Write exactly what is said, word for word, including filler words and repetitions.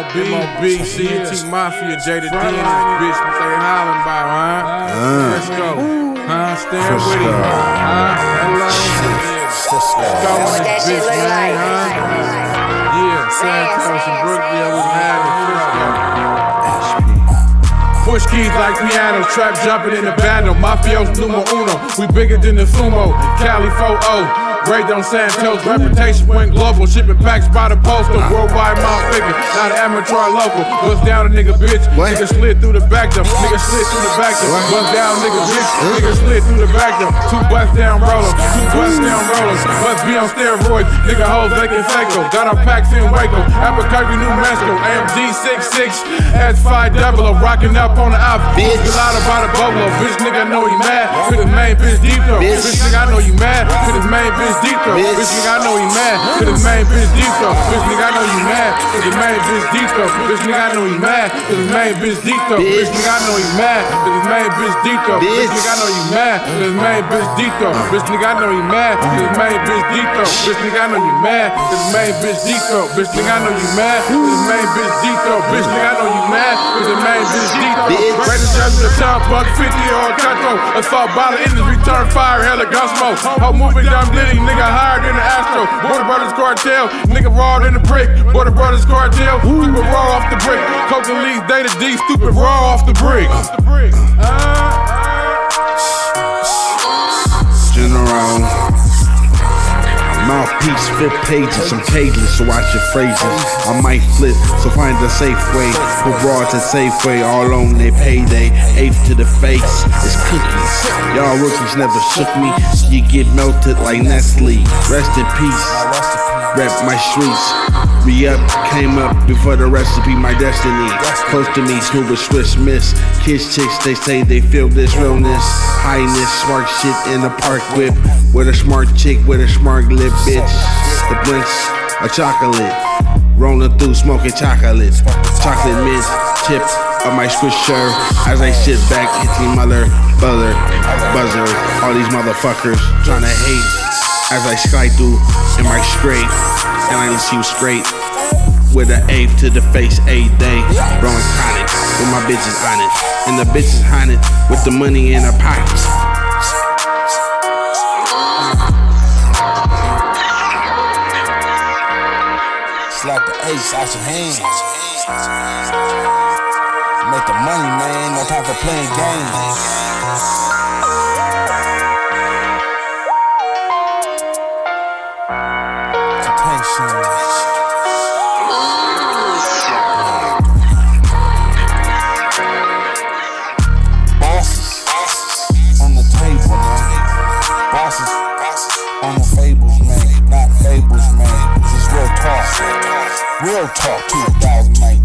M O B, C N T Mafia, Jada D and this bitch, what they hollering about, huh? Uh, Let's go, huh? Stand with it, huh? Hello, let's go on this bitch, man, huh? Yeah, Santos and Brookville was mad at Frisco. Push keys like pianos, trap jumping in the bando. Mafios numero uno, we bigger than the sumo. Cali four oh. Great on Santos, reputation went global. Shipping packs by the postal, worldwide mount figure. Not an amateur local. Bust down a nigga bitch, what? Nigga slid through the back door. Nigga slid through the back door. Bust down nigga bitch, nigga slid through the back door. Two bust down rollers, two bust down rollers. Must be on steroids, nigga hoes vacant psycho. Got our packs in Waco, Albuquerque, New Mexico. A M G sixty-six, S five double O, rocking up on the op. Bitch, Gelato by the bolo. Bitch nigga I know he mad, cause his main bitch deep though. Bitch nigga I know you mad, cause his main bitch deep though. Bitch. Bitch nigga I know he mad, cause his main bitch deep though. Bitch nigga I know you mad, cause his main bitch deep though. Bitch nigga I know he mad, cause his main bitch deep though. Bitch nigga I know he mad, cause his main bitch deep though. Bitch nigga I know you mad, cause his main bitch deep though. Bitch nigga I know he mad, cause his main bitch deep though. Bitch nigga I know you mad, cause his main bitch deep though. Bitch nigga I know you mad, cause his main bitch deep though. Bitch nigga I know you mad, cause his main bitch deep though. Greatest judge of the town, buck fifty or a cutthroat. Assault by the industry, turn fire, hella gun smoke. Whole moving dumb litty, nigga higher than the Astro. Border Brothers cartel, nigga raw than the brick. Border Brothers cartel, stupid raw off the brick. Coke and Lee's Data D, stupid raw off the brick. General mouthpiece, flip pages, I'm cageless, so watch your phrases. I might flip, so find a safe way. Put broads at Safeway, all on their payday. Eighth to the face, it's cookies. Y'all rookies never shook me. You get melted like Nestle. Rest in peace. Rep my streets. Re-up, came up before the recipe, my destiny. Close to me, smooth with Swiss Miss. Kids, chicks, they say they feel this realness. Highness, smart shit in a park whip. With a smart chick, with a smart lip, bitch. The Prince of chocolate. Rolling through, smoking chocolates. Chocolate mint, chips of my Swisher. As I sit back, hitting mother, buzzer, buzzer. All these motherfuckers tryna hate. As I sky through in my straight, and I see you straight. With an eighth to the face, eight day. Growing tonic, with my bitches on it. And the bitches on it, with the money in her pockets. Slap the ace out your hands. Make the money, man. No time for playing games. Bosses on the table, man. Bosses on the fables, man. Not fables, man. This is real talk. Real talk two thousand nineteen.